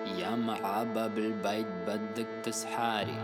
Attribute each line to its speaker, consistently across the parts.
Speaker 1: يا محبة بالبيت بدك تسحاري.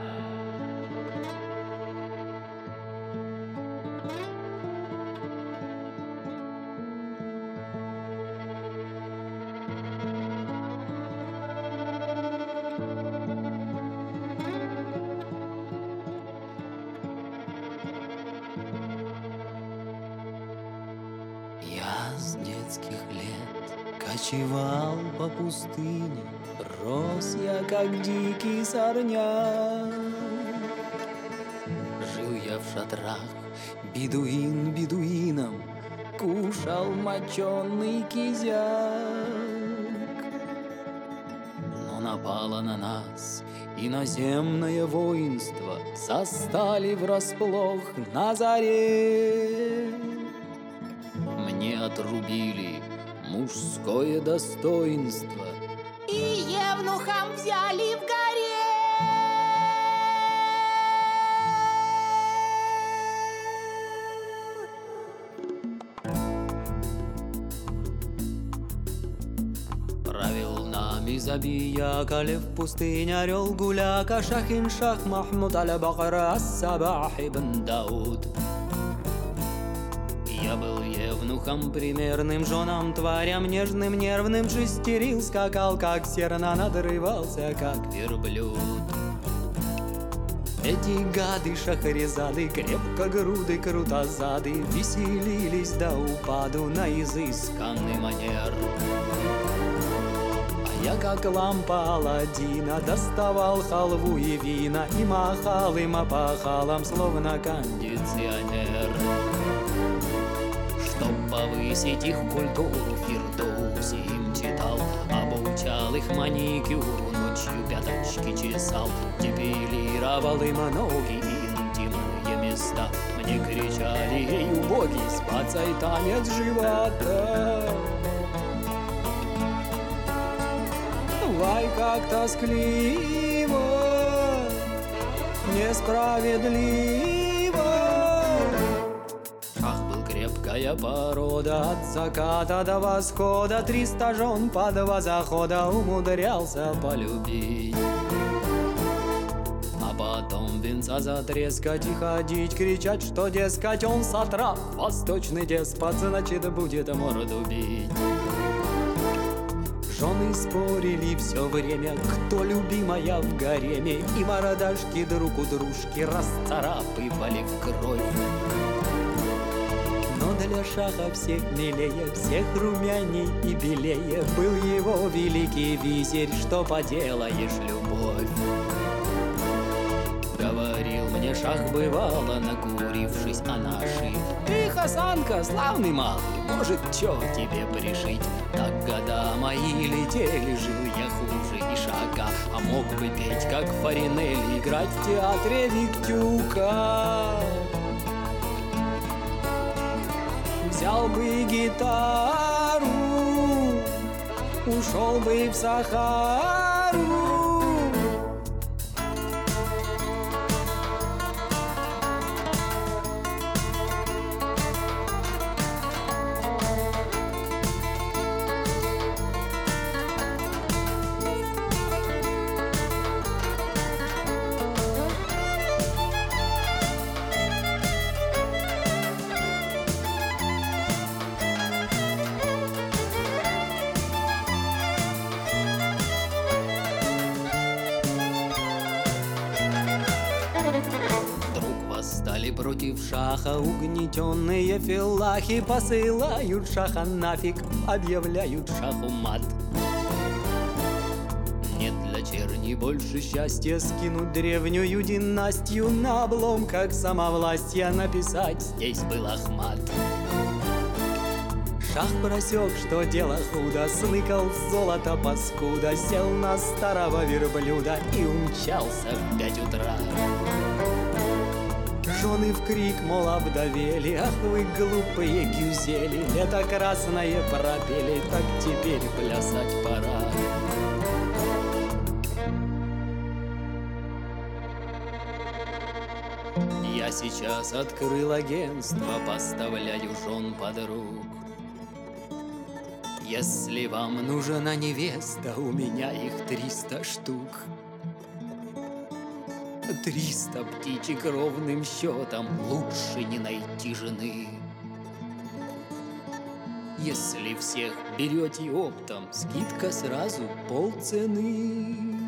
Speaker 2: Я с детских лет кочевал по пустыне, рос я, как дикий сорняк. Жил я в шатрах, бедуин бедуином, кушал моченый кизяк. Но напало на нас иноземное воинство, застали врасплох на заре. Мне отрубили мужское достоинство
Speaker 3: и евнухом взяли в горе.
Speaker 2: Правил нами забияка, лев пустынь, орел гуляка, шах Махмуд аль-Бакр ас-Сабах ибн Дауд. Я был евнухом примерным, женам, тварям нежным, нервным, шестерил, скакал, как серна, надрывался, как верблюд. Эти гады шахрезады, крепкогруды, крутозады, веселились до упаду на изысканный манер. А я, как лампа Аладдина, доставал халву и вина и махал им опахалом, словно кондиционер. Чтоб повысить их культуру, Фирдоуси им читал, обучал их маникюру, ночью пяточки чесал, депилировал им ноги и интимные места. Мне кричали: эй, убогий, с пацай танец живота. Вай, как тоскливо, несправедливо. Шах был крепкая порода, от заката до восхода, 300 жен по 2 захода умудрялся полюбить. А потом венца затрескать и ходить, кричать, что, дескать, он сатрап, восточный деспот, значит, будет морду бить. Жены спорили все время, кто любимая в гареме, и мордашки друг у дружки расцарапывали в кровь. Но для шаха всех милее, всех румяней и белее был его великий визирь, что поделаешь, любовь. Говорил мне шах, бывало, накурившись о нашей: ты, Хасанка, славный малый, может, чё тебе пришить? Так года мои летели, жил я хуже и шага, а мог бы петь, как Фаринелли, играть в театре Виктюка. Взял бы гитару, ушел бы в Сахару. Восстали против шаха угнетенные филлахи, посылают шаха нафиг, объявляют шаху мат. Нет для черни больше счастья скинуть древнюю династию, на обломках самовластия написать: здесь был Ахмат. Шах просек, что дело худо, сныкал золото паскуда, сел на старого верблюда и умчался в 5 утра. Жены в крик, мол, обдавели: ах вы глупые гюзели, лето красное пропели, так теперь плясать пора. Я сейчас открыл агентство, поставляю жен подруг. Если вам нужна невеста, у меня их 300 штук. 300 птичек ровным счетом, лучше не найти жены. Если всех берете оптом, скидка сразу полцены.